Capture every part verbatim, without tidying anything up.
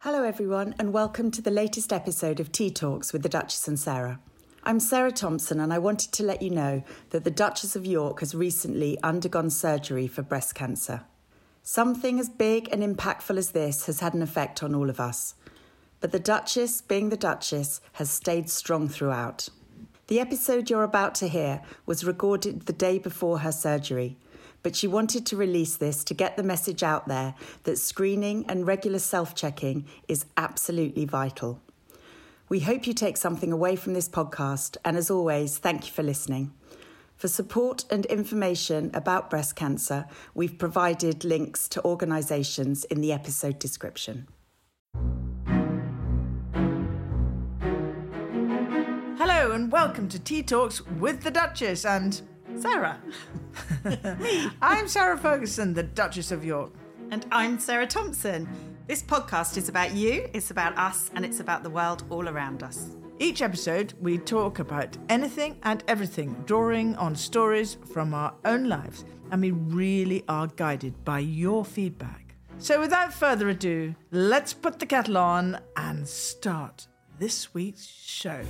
Hello everyone and welcome to the latest episode of Tea Talks with the Duchess and Sarah. I'm Sarah Thompson and I wanted to let you know that the Duchess of York has recently undergone surgery for breast cancer. Something as big and impactful as this has had an effect on all of us. But the Duchess, being the Duchess, has stayed strong throughout. The episode you're about to hear was recorded the day before her surgery, but she wanted to release this to get the message out there that screening and regular self-checking is absolutely vital. We hope you take something away from this podcast, and as always, thank you for listening. For support and information about breast cancer, we've provided links to organisations in the episode description. Hello and welcome to Tea Talks with the Duchess and Sarah. Me. I'm Sarah Ferguson, the Duchess of York. And I'm Sarah Thompson. This podcast is about you, it's about us, and it's about the world all around us. Each episode, we talk about anything and everything, drawing on stories from our own lives, and we really are guided by your feedback. So without further ado, let's put the kettle on and start this week's show.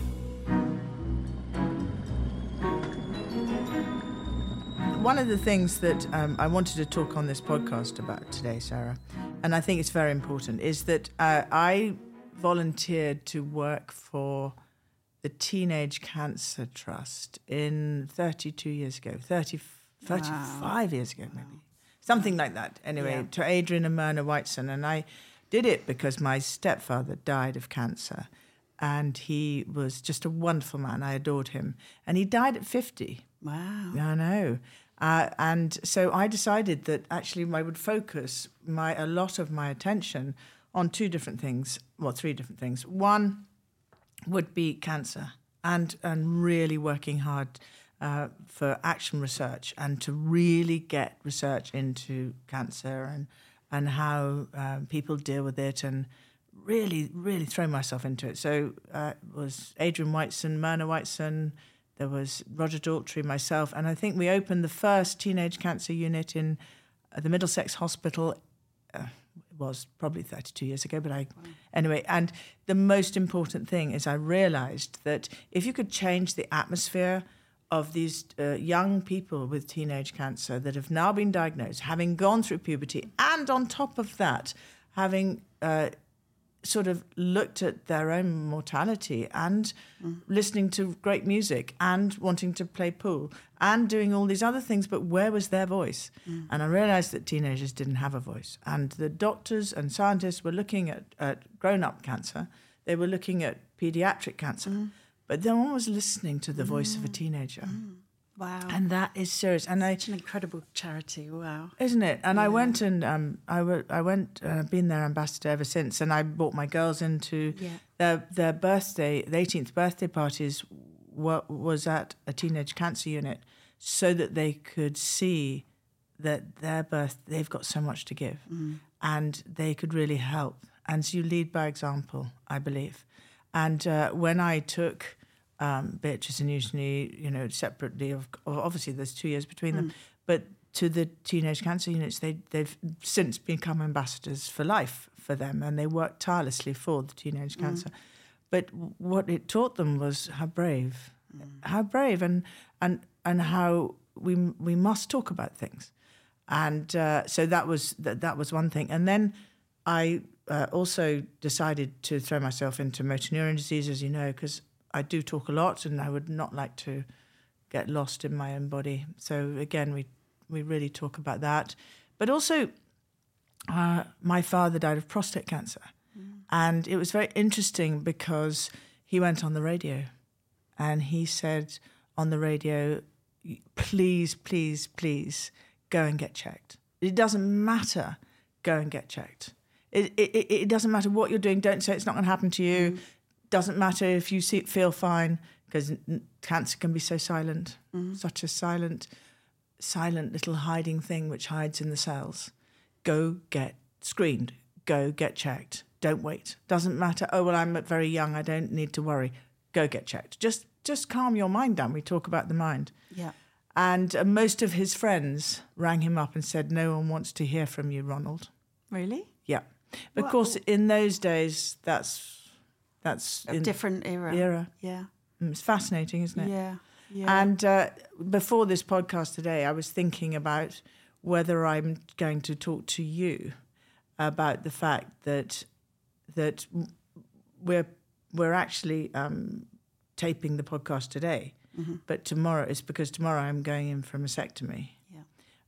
One of the things that um, I wanted to talk on this podcast about today, Sarah, and I think it's very important, is that uh, I volunteered to work for the Teenage Cancer Trust in thirty-two years ago, thirty, thirty-five wow. years ago maybe, wow. something like that. Anyway, yeah. To Adrian and Myrna Whiteson, and I did it because my stepfather died of cancer, and he was just a wonderful man. I adored him, and he died at fifty. Wow. I know. Uh, and so I decided that actually I would focus my a lot of my attention on two different things, well, three different things. One would be cancer and, and really working hard uh, for action research and to really get research into cancer and, and how uh, people deal with it and really, really throw myself into it. So uh, it was Adrian Whiteson, Myrna Whiteson, there was Roger Daltrey, myself, and I think we opened the first teenage cancer unit in the Middlesex Hospital. Uh, it was probably thirty-two years ago, but I... Wow. Anyway, and the most important thing is I realised that if you could change the atmosphere of these uh, young people with teenage cancer that have now been diagnosed, having gone through puberty, and on top of that, having... Uh, sort of looked at their own mortality and mm. listening to great music and wanting to play pool and doing all these other things, but where was their voice? Mm. And I realised that teenagers didn't have a voice. And the doctors and scientists were looking at, at grown-up cancer. They were looking at paediatric cancer. Mm. But no one was listening to the voice mm. of a teenager. Mm. Wow. And that is serious. And Such I, an incredible charity, wow. Isn't it? And yeah. I went and um, I, w- I went, uh, I've been their ambassador ever since, and I brought my girls into yeah. their their birthday, the eighteenth birthday parties w- was at a teenage cancer unit so that they could see that their birth, they've got so much to give mm. and they could really help. And so you lead by example, I believe. And uh, when I took... Um, Beatrice and Eugenie, you know, separately. Of, obviously, there's two years between them. Mm. But to the teenage cancer units, they, they've since become ambassadors for life for them, and they work tirelessly for the teenage mm. cancer. But what it taught them was how brave, mm. how brave, and and and how we we must talk about things. And uh, so that was that, that was one thing. And then I uh, also decided to throw myself into motor neuron disease, as you know, because I do talk a lot and I would not like to get lost in my own body. So again, we we really talk about that. But also, uh, my father died of prostate cancer. Mm. And it was very interesting because he went on the radio and he said on the radio, please, please, please go and get checked. It doesn't matter, go and get checked. It, it, it doesn't matter what you're doing, don't say it's not going to happen to you. Mm. Doesn't matter if you see, feel fine, because cancer can be so silent, mm-hmm. such a silent, silent little hiding thing which hides in the cells. Go get screened. Go get checked. Don't wait. Doesn't matter. Oh, well, I'm very young. I don't need to worry. Go get checked. Just just calm your mind down. We talk about the mind. Yeah. And uh, most of his friends rang him up and said, no one wants to hear from you, Ronald. Really? Yeah. But of course, in those days, that's that's a different era. Era. Yeah. It's fascinating, isn't it? Yeah. Yeah. And uh, before this podcast today, I was thinking about whether I'm going to talk to you about the fact that that we're we're actually um, taping the podcast today, mm-hmm. but tomorrow it's because tomorrow I'm going in for a mastectomy, yeah,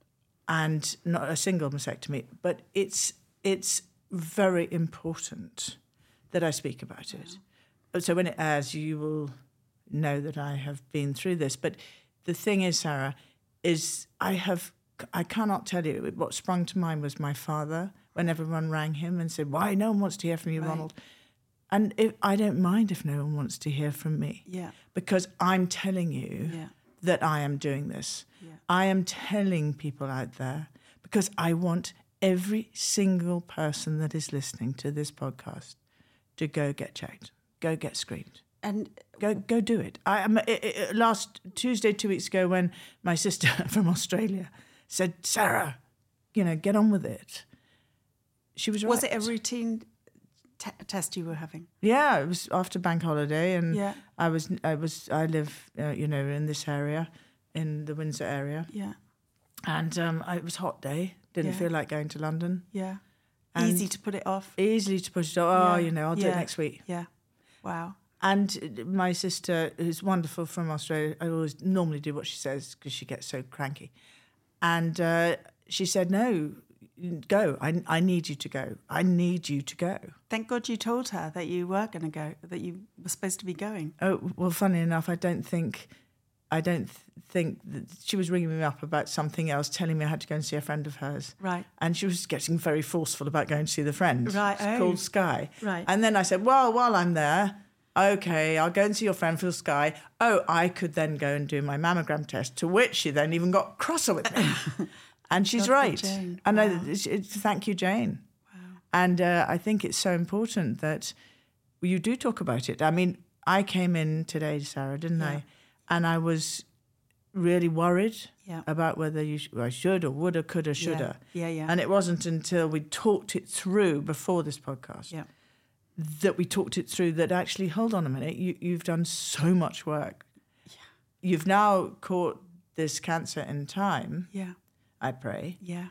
and not a single mastectomy, but it's it's very important that I speak about it. Yeah. So when it airs, you will know that I have been through this. But the thing is, Sarah, is I have I cannot tell you, what sprung to mind was my father when everyone rang him and said, "Why, no one wants to hear from you, right. Ronald." And if, I don't mind if no one wants to hear from me, yeah, because I'm telling you yeah. that I am doing this. Yeah. I am telling people out there because I want every single person that is listening to this podcast to go get checked, go get screened. And go go do it. I am. Last Tuesday, two weeks ago, when my sister from Australia said, "Sarah, you know, get on with it," she was right. Was it a routine t- test you were having? Yeah, it was after bank holiday, and yeah. I was I was I live uh, you know in this area, in the Windsor area. Yeah, and um, it was a hot day. Didn't yeah. feel like going to London. Yeah, and easy to put it off. Easily to put it off. Oh, yeah. you know, I'll yeah. do it next week. Yeah, wow. And my sister, who's wonderful from Australia, I always normally do what she says because she gets so cranky. And uh, she said, "No, go. I, I need you to go. I need you to go." Thank God you told her that you were going to go, that you were supposed to be going. Oh, well, funny enough, I don't think, I don't th- think that she was ringing me up about something else, telling me I had to go and see a friend of hers. Right. And she was getting very forceful about going to see the friend. Right. It's oh. called Sky. Right. And then I said, well, while I'm there, okay, I'll go and see your friend Phil Sky. Oh, I could then go and do my mammogram test, to which she then even got crosser with me. And she's God, right. Jane. And wow. I, it's, it's, thank you, Jane. Wow. And uh, I think it's so important that you do talk about it. I mean, I came in today, Sarah, didn't yeah. I? And I was really worried yeah. about whether you sh- I should or would or could or should yeah. have. Yeah, yeah. And it wasn't until we talked it through before this podcast yeah. that we talked it through that actually, hold on a minute, you, you've done so much work. Yeah. You've now caught this cancer in time, Yeah. I pray. Yeah.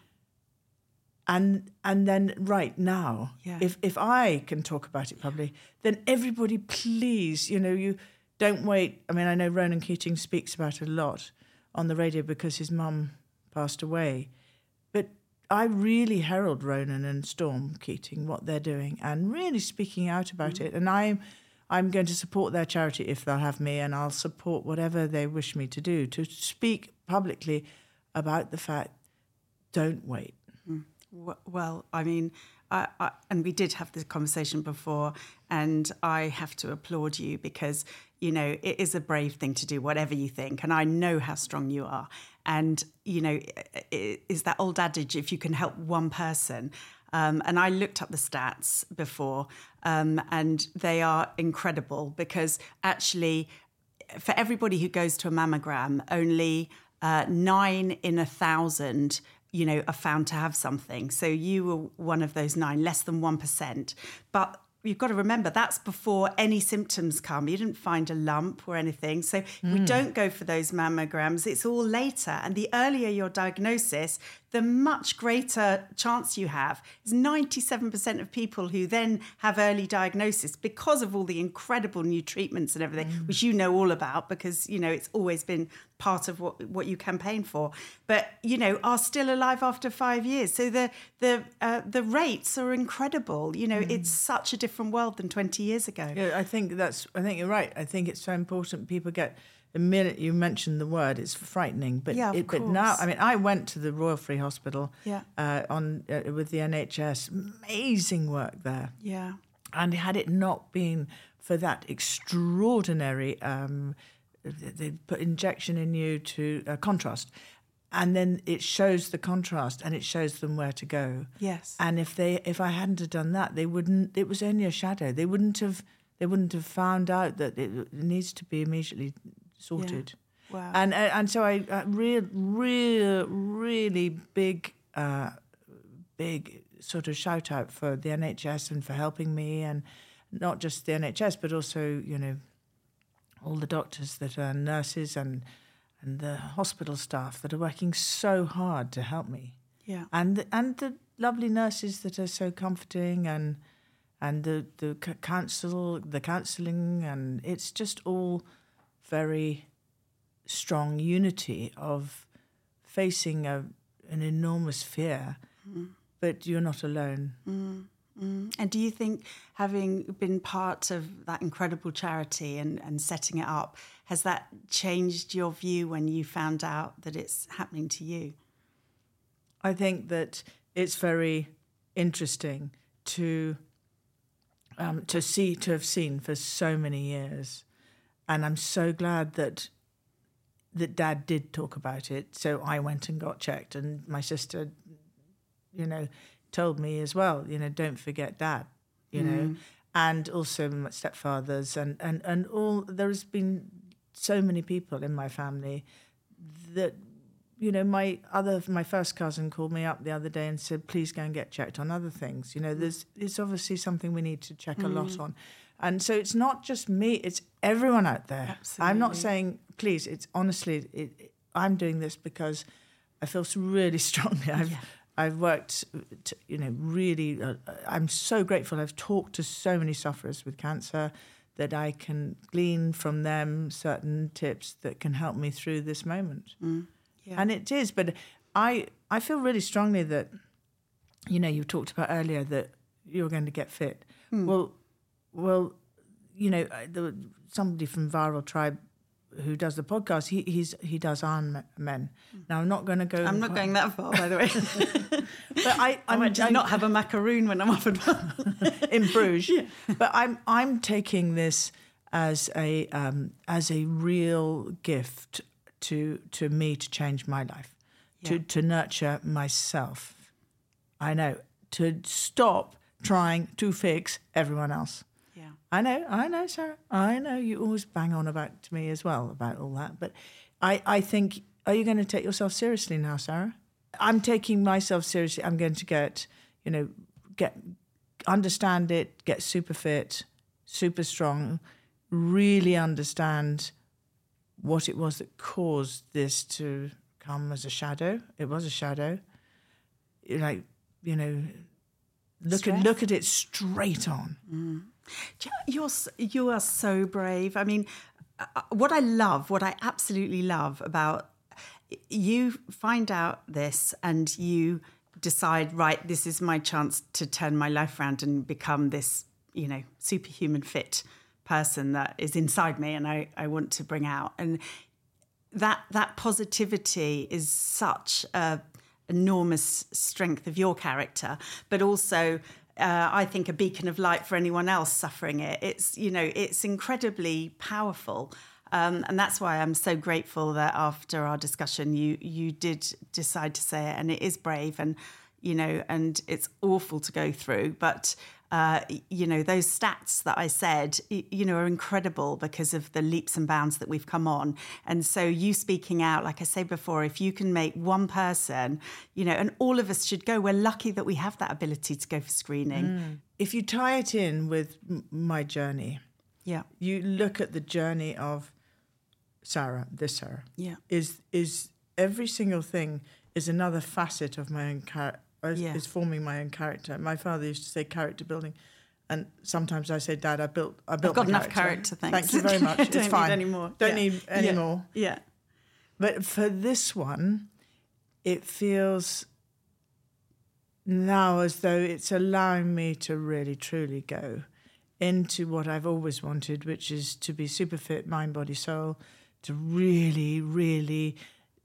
And and then right now, yeah. if if I can talk about it publicly, then everybody please, you know, you don't wait. I mean, I know Ronan Keating speaks about it a lot on the radio because his mum passed away. But I really herald Ronan and Storm Keating, what they're doing, and really speaking out about mm. it. And I'm I'm going to support their charity if they'll have me, and I'll support whatever they wish me to do, to speak publicly about the fact, don't wait. Mm. Well, I mean, I, I, and we did have this conversation before, and I have to applaud you because, you know, it is a brave thing to do, whatever you think. And I know how strong you are. And, you know, it, it is that old adage, if you can help one person. Um, and I looked up the stats before, um, and they are incredible because actually, for everybody who goes to a mammogram, only uh, nine in a thousand you know, are found to have something. So you were one of those nine, less than one percent. But you've got to remember, that's before any symptoms come. You didn't find a lump or anything. So mm. we don't go for those mammograms. It's all later. And the earlier your diagnosis, the much greater chance you have. It's ninety-seven percent of people who then have early diagnosis because of all the incredible new treatments and everything, mm. which you know all about because, you know, it's always been part of what what you campaign for, but you know, are still alive after five years. So the the uh, the rates are incredible. You know, mm. it's such a different world than twenty years ago. Yeah, I think that's. I think you're right. I think it's so important. People get the minute you mention the word, it's frightening. But yeah, of it, course. But now, I mean, I went to the Royal Free Hospital. Yeah. Uh, on uh, with the N H S, amazing work there. Yeah. And had it not been for that extraordinary. Um, They put injection in you to uh, contrast, and then it shows the contrast and it shows them where to go. Yes. And if they, if I hadn't have done that, they wouldn't. It was only a shadow. They wouldn't have. They wouldn't have found out that it, it needs to be immediately sorted. Yeah. Wow. And uh, and so I uh, real, real, really big, uh, big sort of shout out for the N H S and for helping me, and not just the N H S, but also, you know, all the doctors that are nurses and and the hospital staff that are working so hard to help me. Yeah. And the, and the lovely nurses that are so comforting, and and the the c- counsel, the counselling, and it's just all very strong unity of facing a an enormous fear, mm. but you're not alone. Mm. Mm. And do you think, having been part of that incredible charity and, and setting it up, has that changed your view when you found out that it's happening to you? I think that it's very interesting to um, to see to have seen for so many years, and I'm so glad that that Dad did talk about it. So I went and got checked, and my sister, you know, told me as well, you know, don't forget Dad, you mm. know, and also my stepfathers, and, and, and all, there's been so many people in my family that, you know, my other, my first cousin called me up the other day and said, please go and get checked on other things. You know, there's, it's obviously something we need to check mm. a lot on. And so it's not just me, it's everyone out there. Absolutely. I'm not saying, please, it's honestly, it, it, I'm doing this because I feel really strongly. I've, yeah. I've worked, to, you know, really, uh, I'm so grateful. I've talked to so many sufferers with cancer that I can glean from them certain tips that can help me through this moment. Mm, yeah. And it is, but I I feel really strongly that, you know, you talked about earlier that you're going to get fit. Mm. Well, well, you know, the, somebody from Viral Tribe who does the podcast, he he's he does Iron Men. Now I'm not going to go. I'm not going that far, by the way. But I, I I'm, might just I'm, not have a macaroon when I'm offered one in Bruges. Yeah. But I'm I'm taking this as a um, as a real gift to to me to change my life, yeah. to to nurture myself. I know, to stop trying to fix everyone else. I know, I know, Sarah. I know you always bang on about to me as well about all that. But I, I think, are you going to take yourself seriously now, Sarah? I'm taking myself seriously. I'm going to get, you know, get understand it, get super fit, super strong, really understand what it was that caused this to come as a shadow. It was a shadow. Like, you know, look Stress. at look at it straight on. Mm. You're you are so brave. I mean, what I love, what I absolutely love about you, find out this and you decide, right, this is my chance to turn my life around and become this, you know, superhuman fit person that is inside me and I, I want to bring out. And that that positivity is such a enormous strength of your character, but also Uh, I think a beacon of light for anyone else suffering it. It's, you know, it's incredibly powerful. Um, and that's why I'm so grateful that after our discussion, you you did decide to say it. And it is brave and, you know, and it's awful to go through. But, uh, you know, those stats that I said, you know, are incredible because of the leaps and bounds that we've come on. And so you speaking out, like I said before, if you can make one person, you know, and all of us should go. We're lucky that we have that ability to go for screening. Mm. If you tie it in with m- my journey, yeah, you look at the journey of Sarah, this Sarah, yeah, is is every single thing is another facet of my own character. Yeah. Is forming my own character. My father used to say character building, and sometimes I say, Dad, I built, I built. I've got my enough character. Thanks. Thank you very much. It's Don't fine. need any more. Don't yeah. need any yeah. more. Yeah. But for this one, it feels now as though it's allowing me to really, truly go into what I've always wanted, which is to be super fit, mind, body, soul, to really, really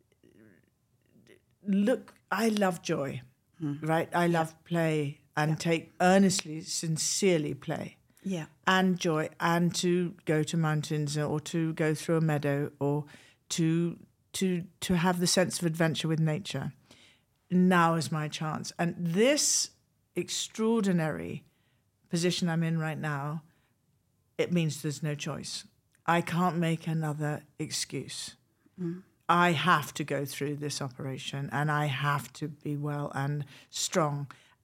look. I love joy. Mm. Right, I love yeah. play and yeah. take earnestly, sincerely play, yeah, and joy, and to go to mountains or to go through a meadow or to to to have the sense of adventure with nature. Now is my chance, and this extraordinary position I'm in right now, it means there's no choice. I can't make another excuse. Mm. I have to go through this operation and I have to be well and strong.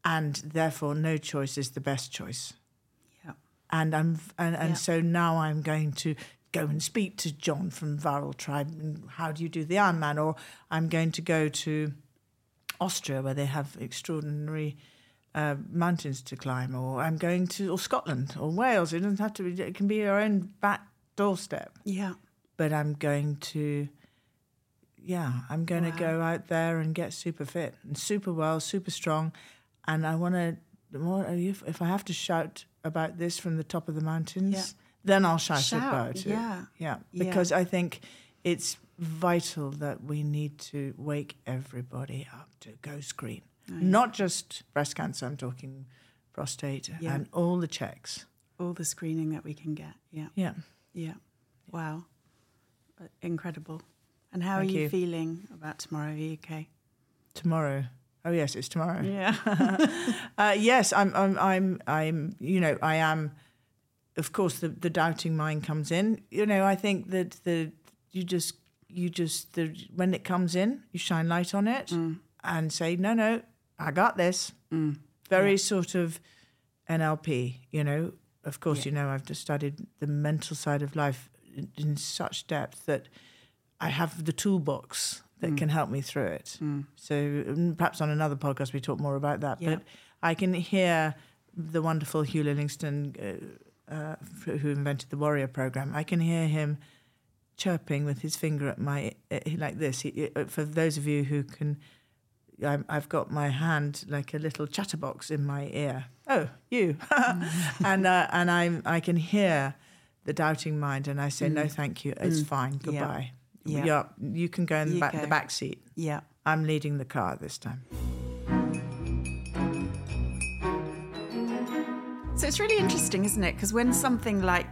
and therefore no choice is the best choice. Yeah. And I'm and, and Yeah. so now I'm going to go and speak to John from Viral Tribe and how do you do the Ironman, or I'm going to go to Austria where they have extraordinary uh, mountains to climb, or I'm going to or Scotland or Wales. It doesn't have to be. It can be your own back doorstep. Yeah. But I'm going to, yeah, I'm going Wow. to go out there and get super fit and super well, super strong, and I want to. The more if, if I have to shout about this from the top of the mountains, Yeah. then I'll shout, Shout, about it. yeah. yeah, Yeah. because I think it's vital that we need to wake everybody up to go screen. Oh, yeah. Not just breast cancer, I'm talking prostate Yeah. and all the checks. All the screening that we can get. Yeah. Yeah. Yeah. Wow. Uh, Incredible. And how Thank are you, you. feeling about tomorrow? Are you okay? Tomorrow. Oh yes, it's tomorrow. Yeah. uh, yes, I'm, I'm, I'm, I'm. You know, I am. Of course, the, the doubting mind comes in. You know, I think that the you just, you just, the when it comes in, you shine light on it Mm. and say, no, no, I got this. Mm. Very Yeah. sort of N L P. You know, of course, Yeah. you know, I've just studied the mental side of life in, in such depth that I have the toolbox that Mm. can help me through it. Mm. So mm, perhaps on another podcast we talk more about that. Yeah. But I can hear the wonderful Hugh Livingston, uh, uh, f- who invented the Warrior Program. I can hear him chirping with his finger at my uh, like this. He, uh, for those of you who can, I'm, I've got my hand like a little chatterbox in my ear. Oh, you, and uh, and I I can hear the doubting mind, and I say Mm. no, thank you. It's Mm. fine. Yeah. Goodbye. Yeah. Yeah, you can go in the You back, go. the back seat. Yeah. I'm leading the car this time. So it's really interesting, isn't it? Because when something like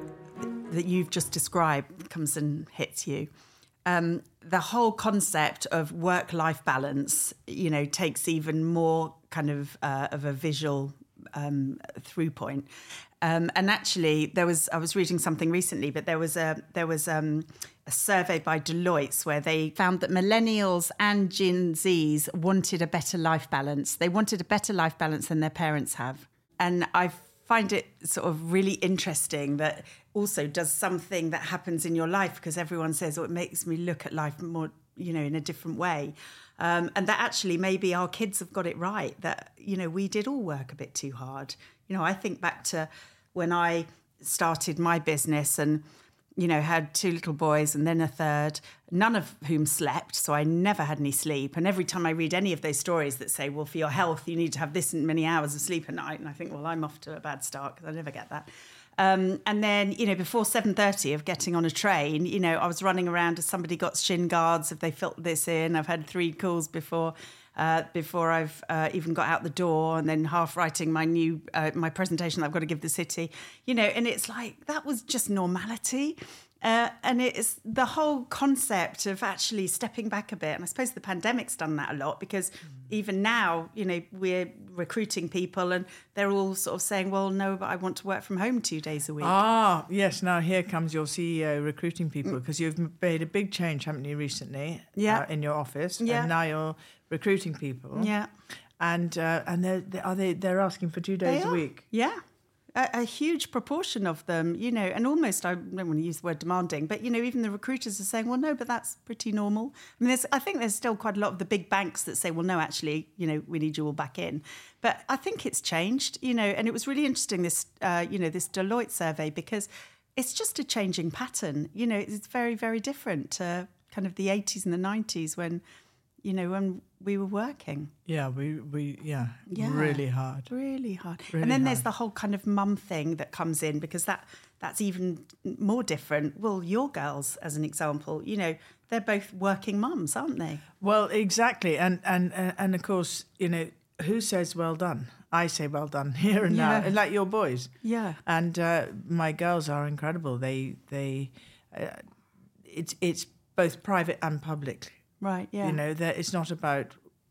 that you've just described comes and hits you, um, the whole concept of work-life balance, you know, takes even more kind of uh, of a visual um, through point. Um, and actually, there was I was reading something recently, but there was a there was um, a survey by Deloitte where they found that millennials and Gen Zs wanted a better life balance. They wanted a better life balance than their parents have. And I find it sort of really interesting that also does something that happens in your life, because everyone says, oh, it makes me look at life more, you know, in a different way. Um, and that actually maybe our kids have got it right, that, you know, we did all work a bit too hard. You know, I think back to when I started my business and, you know, had two little boys and then a third, none of whom slept. So I never had any sleep. And every time I read any of those stories that say, well, for your health, you need to have this many hours of sleep a night. And I think, well, I'm off to a bad start because I never get that. Um, and then, you know, before seven thirty of getting on a train, you know, I was running around as somebody got shin guards. Have they filled this in? I've had three calls before. Uh, before I've uh, even got out the door, and then half writing my new uh, my presentation that I've got to give the city, you know, and it's like that was just normality. Uh, and it's the whole concept of actually stepping back a bit. And I suppose the pandemic's done that a lot, because mm. even now, you know, we're recruiting people and they're all sort of saying, well, no, but I want to work from home two days a week. Ah, yes. Now here comes your C E O recruiting people, because you've made a big change, haven't you, recently? Yeah. Uh, in your office. Yeah. And now you're recruiting people. Yeah. And uh, and they're, they are they they're asking for two days They a are. week. Yeah. A, a huge proportion of them, you know, and almost, I don't want to use the word demanding, but, you know, even the recruiters are saying, well, no, but that's pretty normal. I mean, there's, I think there's still quite a lot of the big banks that say, well, no, actually, you know, we need you all back in. But I think it's changed, you know, and it was really interesting, this, uh, you know, this Deloitte survey, because it's just a changing pattern. You know, it's very, very different to kind of the eighties and the nineties when, you know, when we were working. Yeah, we, we yeah, Yeah. really hard. Really hard. Really and then hard. there's the whole kind of mum thing that comes in, because that that's even more different. Well, your girls, as an example, you know, they're both working mums, aren't they? Well, exactly. And, and, and, and of course, you know, who says well done? I say well done here and Yeah. now, like your boys. Yeah. And uh, my girls are incredible. They, they, uh, it's, it's both private and public. Right, yeah. You know, that it's not about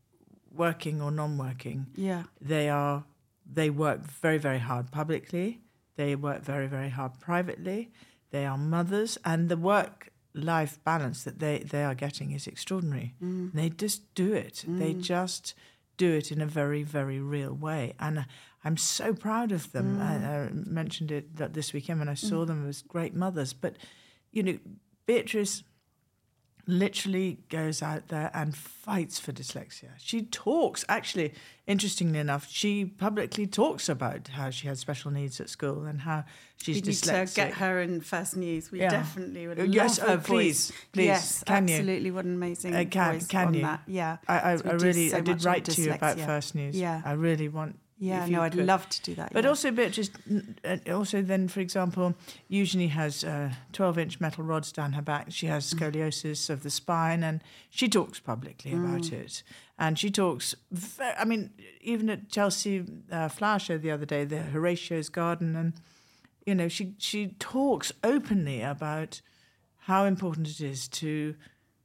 working or non-working. Yeah. They are, they work very, very hard publicly. They work very, very hard privately. They are mothers, and the work-life balance that they, they are getting is extraordinary. Mm. They just do it. Mm. They just do it in a very, very real way. And I'm so proud of them. Mm. I, I mentioned it that this weekend when I saw mm. them as great mothers. But, you know, Beatrice literally goes out there and fights for dyslexia. She talks, actually, interestingly enough, she publicly talks about how she has special needs at school and how she's we dyslexic. Need to get her in First News. We yeah. definitely would love yes, her oh, voice. Please, please. Yes, can absolutely. You? What an amazing uh, can, voice can on you? that. Yeah. I, I, I really, so I did write to you about dyslexia. First News. Yeah. I really want. Yeah, no, I'd could. love to do that. But yeah. also, Beatrice, also then, for example, usually has twelve-inch uh, metal rods down her back. She has scoliosis of the spine, and she talks publicly mm. about it. And she talks, very, I mean, even at Chelsea uh, Flower Show the other day, the Horatio's Garden, and, you know, she, she talks openly about how important it is to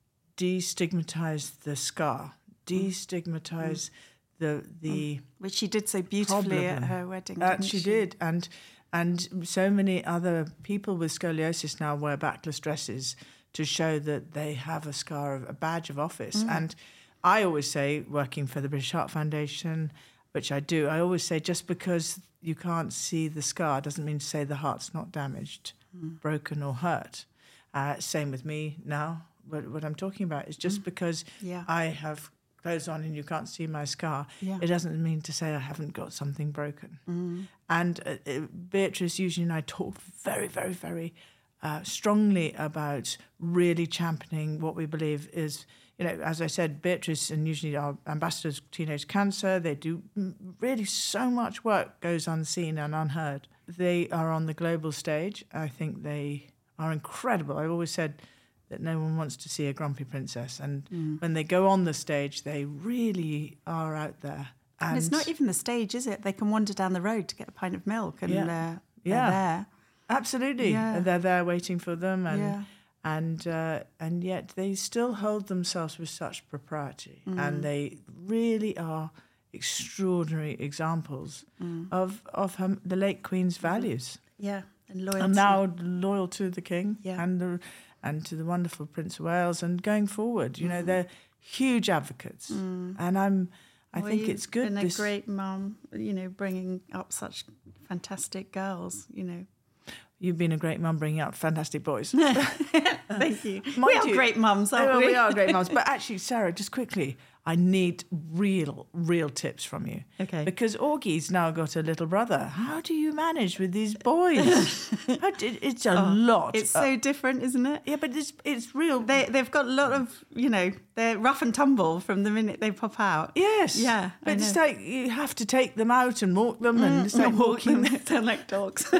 destigmatise the scar, destigmatise... Mm. The the which she did so beautifully problem. At her wedding. Uh, didn't she, she did, and and so many other people with scoliosis now wear backless dresses to show that they have a scar, of a badge of office. Mm. And I always say, working for the British Heart Foundation, which I do, I always say just because you can't see the scar doesn't mean to say the heart's not damaged, mm. broken or hurt. Uh, same with me now. What, what I'm talking about is just mm. because yeah. I have clothes on and you can't see my scar, yeah. it doesn't mean to say I haven't got something broken. Mm. And uh, uh, Beatrice usually and I talk very, very, very uh, strongly about really championing what we believe is, you know, as I said, Beatrice and usually our ambassadors of teenage cancer, they do really so much work goes unseen and unheard. They are on the global stage. I think they are incredible. I've always said that no one wants to see a grumpy princess. And mm. when they go on the stage, they really are out there. And, and it's not even the stage, is it? They can wander down the road to get a pint of milk and yeah. they're, yeah. they're there. Absolutely. Yeah. And they're there waiting for them. And yeah. and uh, and yet they still hold themselves with such propriety. Mm. And they really are extraordinary examples mm. of, of her, the late Queen's values. Yeah, and loyalty. And now loyal to the King yeah. and the... and to the wonderful Prince of Wales, and going forward, you know, mm. they're huge advocates, mm. and I'm, I well, think it's good. Been a this... great mum, you know, bringing up such fantastic girls, you know. You've been a great mum bringing up fantastic boys. Thank you. We are you, great mums, aren't oh, we? We are great mums. But actually, Sarah, just quickly, I need real, real tips from you. Okay. Because Augie's now got a little brother. How do you manage with these boys? How do, it's a oh, lot. It's so uh, different, isn't it? Yeah, but it's it's real. They, they've got a lot of, you know, they're rough and tumble from the minute they pop out. Yes. Yeah. But it's like you have to take them out and walk them, mm, and it's like walking. Them. They're like dogs.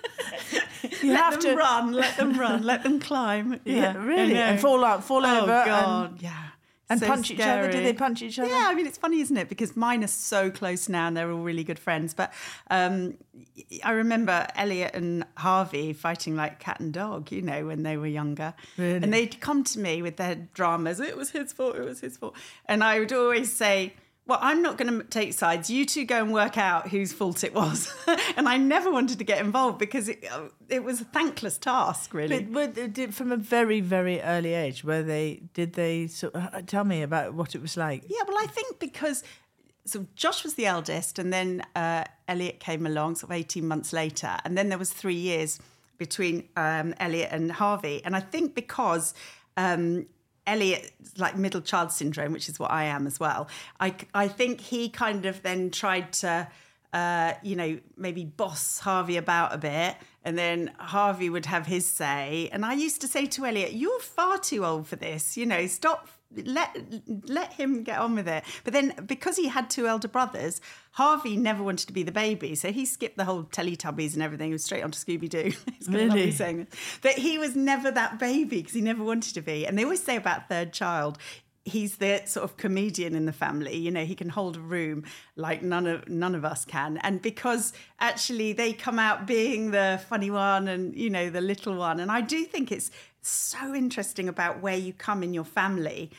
You let have them to run, let them run, let them climb. Yeah, yeah really. And fall out, fall oh, over. God, and, yeah. And so punch scary. each other. Do they punch each other? Yeah, I mean, it's funny, isn't it? Because mine are so close now and they're all really good friends. But um, I remember Elliot and Harvey fighting like cat and dog, you know, when they were younger. Really? And they'd come to me with their dramas. It was his fault, it was his fault. And I would always say, well, I'm not going to take sides. You two go and work out whose fault it was. And I never wanted to get involved because it it was a thankless task, really. But, but from a very, very early age, where they did they sort of, tell me about what it was like? Yeah, well, I think because so Josh was the eldest, and then uh, Elliot came along, sort of eighteen months later, and then there was three years between um, Elliot and Harvey, and I think because. Um, Elliot's like middle child syndrome, which is what I am as well. I, I think he kind of then tried to, uh, you know, maybe boss Harvey about a bit, and then Harvey would have his say. And I used to say to Elliot, you're far too old for this, you know, stop, let let him get on with it. But then because he had two elder brothers, Harvey never wanted to be the baby, so he skipped the whole Teletubbies and everything. He was straight on to Scooby-Doo. It's gonna love me saying this. But he was never that baby because he never wanted to be. And they always say about third child, he's the sort of comedian in the family. You know, he can hold a room like none of none of us can. And because actually they come out being the funny one and, you know, the little one. And I do think it's so interesting about where you come in your family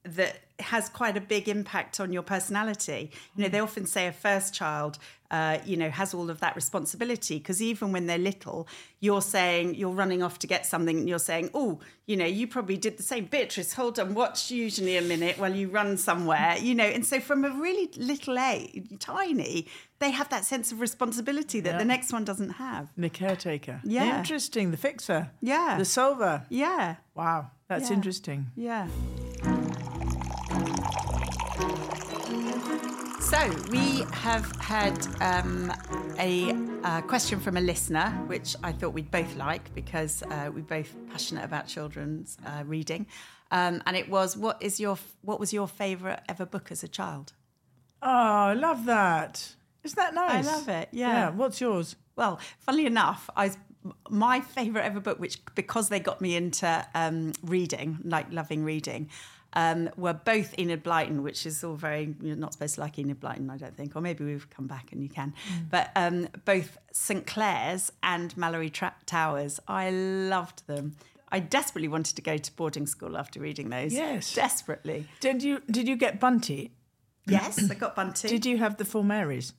that has quite a big impact on your personality. You know, they often say a first child, uh, you know, has all of that responsibility, because even when they're little, you're saying, you're running off to get something and you're saying, oh, you know, you probably did the same. Beatrice, hold on, watch usually a minute while you run somewhere, you know. And so from a really little age, tiny, they have that sense of responsibility that yeah. the next one doesn't have. The caretaker. Yeah. Interesting. The fixer. Yeah. The solver. Yeah. Wow. That's Yeah. interesting. Yeah. So we have had um, a, a question from a listener, which I thought we'd both like, because uh, we're both passionate about children's uh, reading, um, and it was, "What is your what was your favourite ever book as a child?" Oh, I love that. Isn't that nice? I love it. Yeah. Yeah. What's yours? Well, funnily enough, I my favourite ever book, which because they got me into um, reading, like loving reading. Um, were both Enid Blyton, which is all very, you're not supposed to like Enid Blyton, I don't think, or maybe we've come back and you can. Mm. But um, both Saint Clair's and Mallory Tra- Towers, I loved them. I desperately wanted to go to boarding school after reading those. Yes. Desperately. Did you Did you get Bunty? Yes, I got Bunty. Did you have the Four Marys?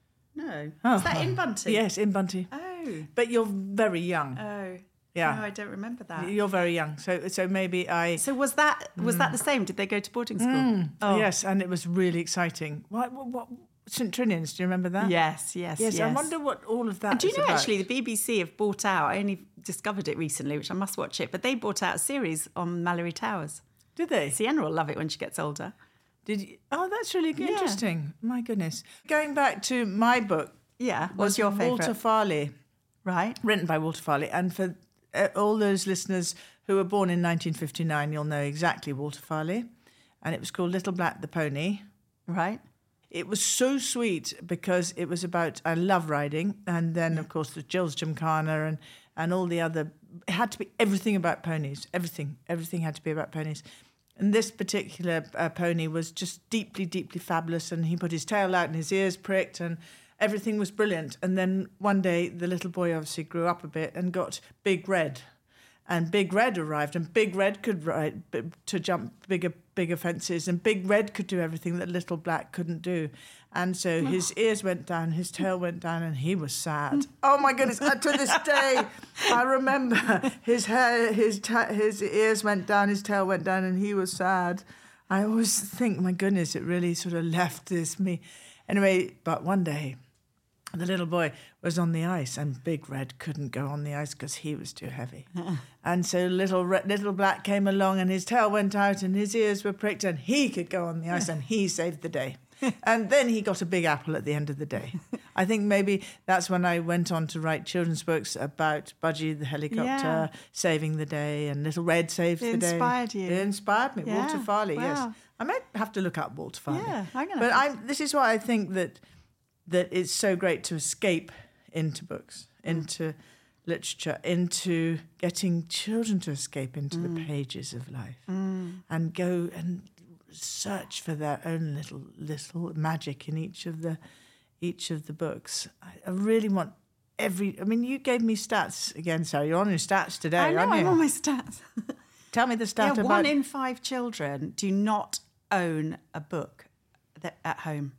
No. Oh. Is that in Bunty? Yes, in Bunty. Oh. But you're very young. Oh. Yeah. No, I don't remember that. You're very young, so so maybe I. So was that was mm. that the same? Did they go to boarding school? Mm. Oh. Yes, and it was really exciting. What what, what Saint Trinian's? Do you remember that? Yes, yes, yes. yes. I wonder what all of that. And do you is know about. actually the B B C have bought out? I only discovered it recently, which I must watch it. But they bought out a series on Mallory Towers. Did they? Sienna will love it when she gets older. Did you? Oh, that's really Yeah. interesting. My goodness. Going back to my book. Yeah. Was What's your favourite? Walter Farley. Right. Written by Walter Farley, and for Uh, all those listeners who were born in nineteen fifty-nine, you'll know exactly Walter Farley. And it was called Little Black the Pony. Right. It was so sweet because it was about, I love riding. And then, yeah. of course, there's Jill's Gymkhana and, and all the other, it had to be everything about ponies. Everything. Everything had to be about ponies. And this particular uh, pony was just deeply, deeply fabulous. And he put his tail out and his ears pricked and everything was brilliant. And then one day, the little boy obviously grew up a bit and got Big Red. And Big Red arrived, and Big Red could ride to jump bigger, bigger fences, and Big Red could do everything that Little Black couldn't do. And so his ears went down, his tail went down, and he was sad. Oh my goodness! Uh, to this day, I remember his hair, his ta- his ears went down, his tail went down, and he was sad. I always think, my goodness, it really sort of left this me. Anyway, but one day, the little boy was on the ice, and Big Red couldn't go on the ice because he was too heavy. And so little Red, little Black came along, and his tail went out, and his ears were pricked, and he could go on the ice, and he saved the day. And then he got a big apple at the end of the day. I think maybe that's when I went on to write children's books about Budgie the helicopter Yeah. saving the day, and Little Red saves It the day. inspired you. It inspired me. Yeah. Walter Farley, Wow. yes. I might have to look up Walter Farley. Yeah, I'm gonna But have I'm, this is why I think that that it's so great to escape into books, into literature, into getting children to escape into mm. the pages of life mm. and go and search for their own little little magic in each of the each of the books. I, I really want every. I mean, you gave me stats again, Sarah. You're on your stats today, I know, aren't you? I'm on my stats. Tell me the stat yeah, about. One in five children do not own a book that, at home.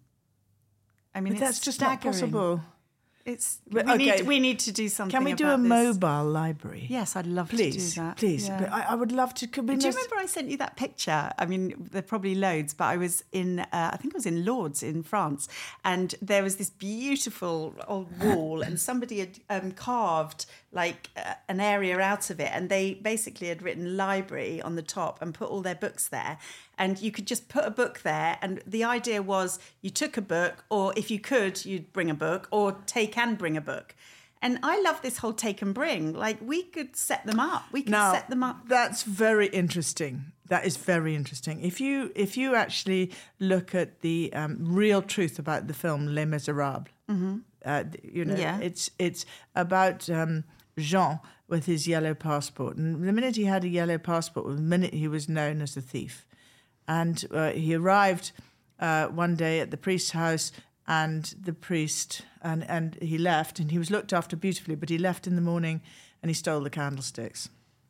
I mean, but it's that's just staggering. not possible. It's But, we okay. need we need to do something. Can we do about a this. mobile library? Yes, I'd love please, to do that. Please, Yeah. but I, I would love to. Could we Do you just- remember I sent you that picture? I mean, there are probably loads, but I was in, uh, I think I was in Lourdes in France, and there was this beautiful old wall, and somebody had um, carved like uh, an area out of it, and they basically had written library on the top and put all their books there. And you could just put a book there, and the idea was you took a book, or if you could, you'd bring a book, or take and bring a book. And I love this whole take and bring. Like, we could set them up. We could Now, set them up. That's very interesting. That is very interesting. If you if you actually look at the um, real truth about the film Les Miserables, mm-hmm. uh, you know, Yeah. it's it's about um, Jean with his yellow passport. And the minute he had a yellow passport, the minute he was known as a thief. And uh, he arrived uh, one day at the priest's house, and the priest, and, and he left, and he was looked after beautifully, but he left in the morning and he stole the candlesticks.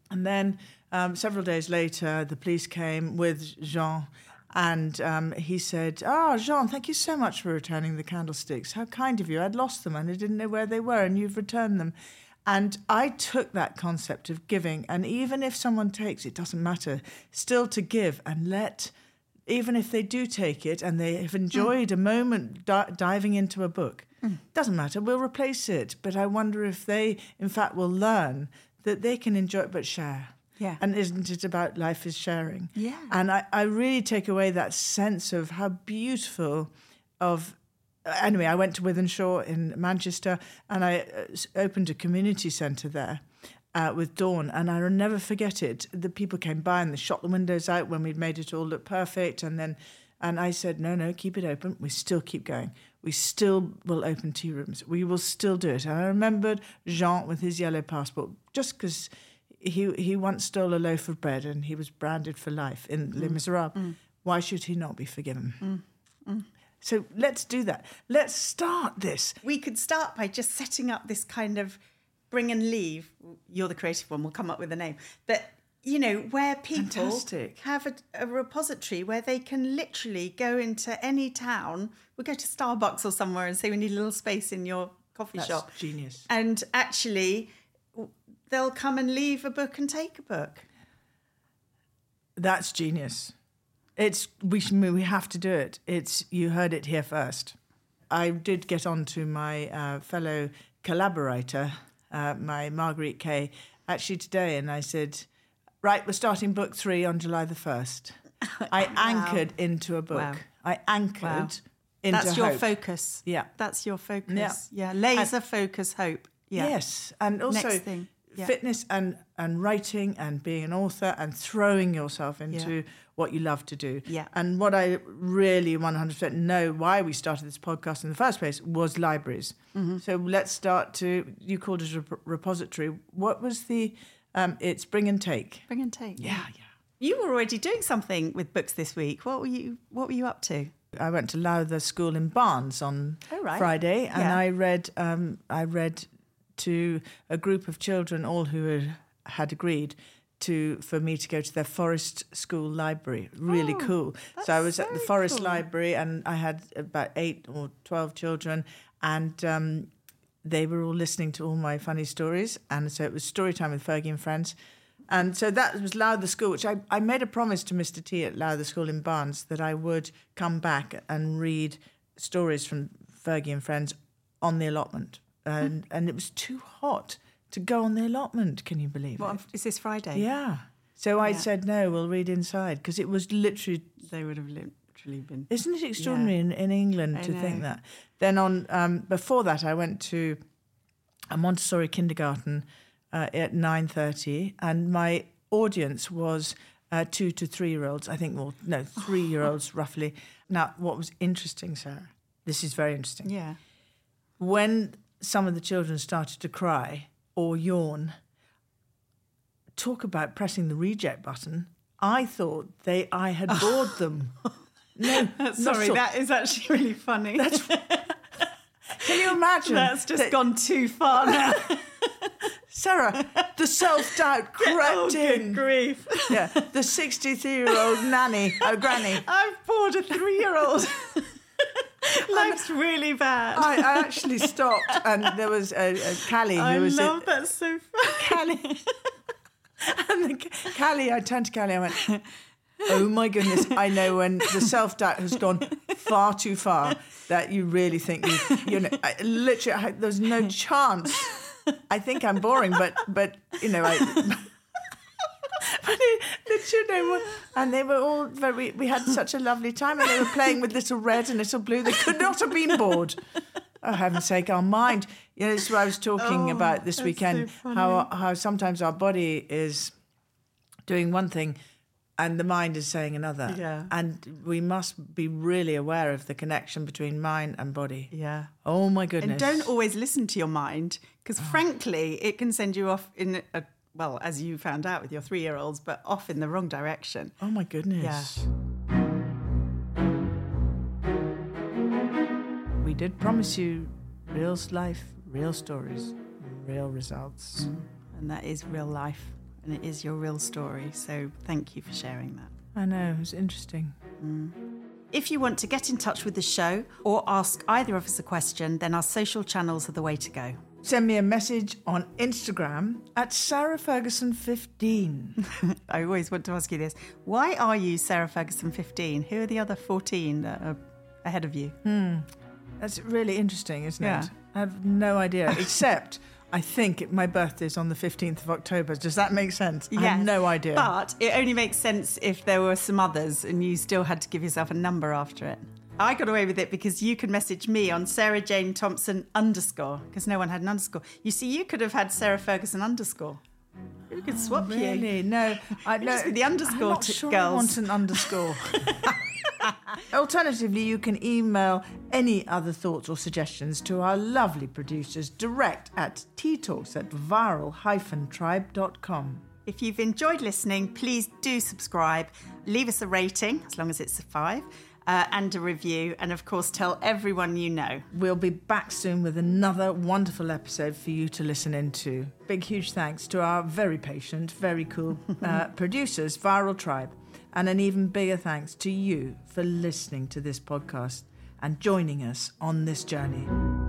And then um, several days later, the police came with Jean, and um, he said, "Oh, Jean, thank you so much for returning the candlesticks. How kind of you. I'd lost them and I didn't know where they were, and you've returned them." And I took that concept of giving, and even if someone takes, it doesn't matter, still to give and let, even if they do take it and they have enjoyed mm. a moment di- diving into a book, mm. doesn't matter, we'll replace it. But I wonder if they, in fact, will learn that they can enjoy it but share. Yeah. And isn't it about life is sharing? Yeah. And I, I really take away that sense of how beautiful of... Anyway, I went to Wythenshawe in Manchester, and I opened a community centre there uh, with Dawn, and I'll never forget it. The people came by and they shot the windows out when we'd made it all look perfect, and then, and I said, no, no, keep it open. We still keep going. We still will open tea rooms. We will still do it. And I remembered Jean with his yellow passport, just because he he once stole a loaf of bread and he was branded for life in mm. Les Miserables. Mm. Why should he not be forgiven? Mm. Mm. So let's do that. Let's start this. We could start by just setting up this kind of bring and leave. You're the creative one. We'll come up with a name. But, you know, where people Fantastic. have a, a repository where they can literally go into any town. We'll go to Starbucks or somewhere and say we need a little space in your coffee That's shop. Genius. And actually, they'll come and leave a book and take a book. That's genius. It's we we have to do it. It's you heard it here first. I did get on to my uh, fellow collaborator, uh, my Marguerite Kay, actually today, and I said, right, we're starting book three on July the first. I wow. anchored into a book. Wow. I anchored wow. into That's your hope. focus. Yeah. That's your focus. Yeah. Yeah. Laser and, focus, hope. Yeah. Yes. And also Next thing. Yeah. fitness and, and writing and being an author and throwing yourself into yeah. what you love to do. Yeah. And what I really one hundred percent know why we started this podcast in the first place was libraries. Mm-hmm. So let's start to, you called it a rep- repository. What was the, um, it's bring and take. Bring and take. Yeah, yeah. You were already doing something with books this week. What were you, what were you up to? I went to Lowther School in Barnes on oh, right. Friday, and yeah. I read, um, I read to a group of children, all who had, had agreed to for me to go to their Forest School library. Really oh, cool. So I was at the Forest cool. Library, and I had about eight or twelve children, and um, they were all listening to all my funny stories. And so it was story time with Fergie and Friends. And so that was Lowther School, which I, I made a promise to Mister T at Lowther School in Barnes that I would come back and read stories from Fergie and Friends on the allotment. And, and it was too hot to go on the allotment. Can you believe what, it? Is this Friday? Yeah. So I yeah. said, no, we'll read inside, because it was literally... They would have literally been... Isn't it extraordinary yeah. in, in England I to know. think that? Then on um, before that, I went to a Montessori kindergarten uh, at nine thirty, and my audience was uh, two to three-year-olds, I think, well, no, three-year-olds roughly. Now, what was interesting, Sarah, this is very interesting. Yeah. When some of the children started to cry or yawn, talk about pressing the reject button, I thought they I had bored them. No, sorry, so. that is actually really funny. That's, can you imagine? That's just that, gone too far now. Sarah, the self-doubt crept oh, in. Good grief. Yeah, the sixty-three-year-old nanny, oh, granny. I've bored a three-year-old. Life's really bad. I, I actually stopped, and there was a, a Callie who I was... I love it, that so funny. Callie. And the, Callie, I turned to Callie, I went, oh my goodness, I know when the self-doubt has gone far too far that you really think you, you know, I, literally, I, there's no chance. I think I'm boring, but, but you know, I... But it, the children were, and they were all very, we had such a lovely time, and they were playing with little red and little blue. They could not have been bored. Oh, heaven's sake, our mind. You know, this is what I was talking oh, about this weekend, so how how sometimes our body is doing one thing and the mind is saying another. Yeah. And we must be really aware of the connection between mind and body. Yeah. Oh, my goodness. And don't always listen to your mind, because oh. frankly, it can send you off in a, well, as you found out with your three-year-olds, but off in the wrong direction. Oh, my goodness. Yeah. We did promise you real life, real stories, real results. Mm. And that is real life. and it is your real story. So thank you for sharing that. I know, it was interesting. Mm. If you want to get in touch with the show or ask either of us a question, then our social channels are the way to go. Send me a message on Instagram at Sarah Ferguson fifteen. I always want to ask you this. Why are you Sarah Ferguson fifteen? Who are the other fourteen that are ahead of you? Hmm. That's really interesting, isn't Yeah. it? I have no idea, except I think it, my birthday's on the fifteenth of October. Does that make sense? I have no idea. But it only makes sense if there were some others and you still had to give yourself a number after it. I got away with it because you could message me on Sarah Jane Thompson underscore, because no one had an underscore. You see, you could have had Sarah Ferguson underscore. We could swap oh, you. Really? No. I You'd no, just be the underscore I'm not t- sure girls. I want an underscore. Alternatively, you can email any other thoughts or suggestions to our lovely producers direct at teatalks at viral dash tribe dot com. If you've enjoyed listening, please do subscribe, leave us a rating, as long as it's a five, uh, and a review, and of course tell everyone you know. We'll be back soon with another wonderful episode for you to listen into. Big, huge thanks to our very patient, very cool uh, producers, Viral Tribe. And an even bigger thanks to you for listening to this podcast and joining us on this journey.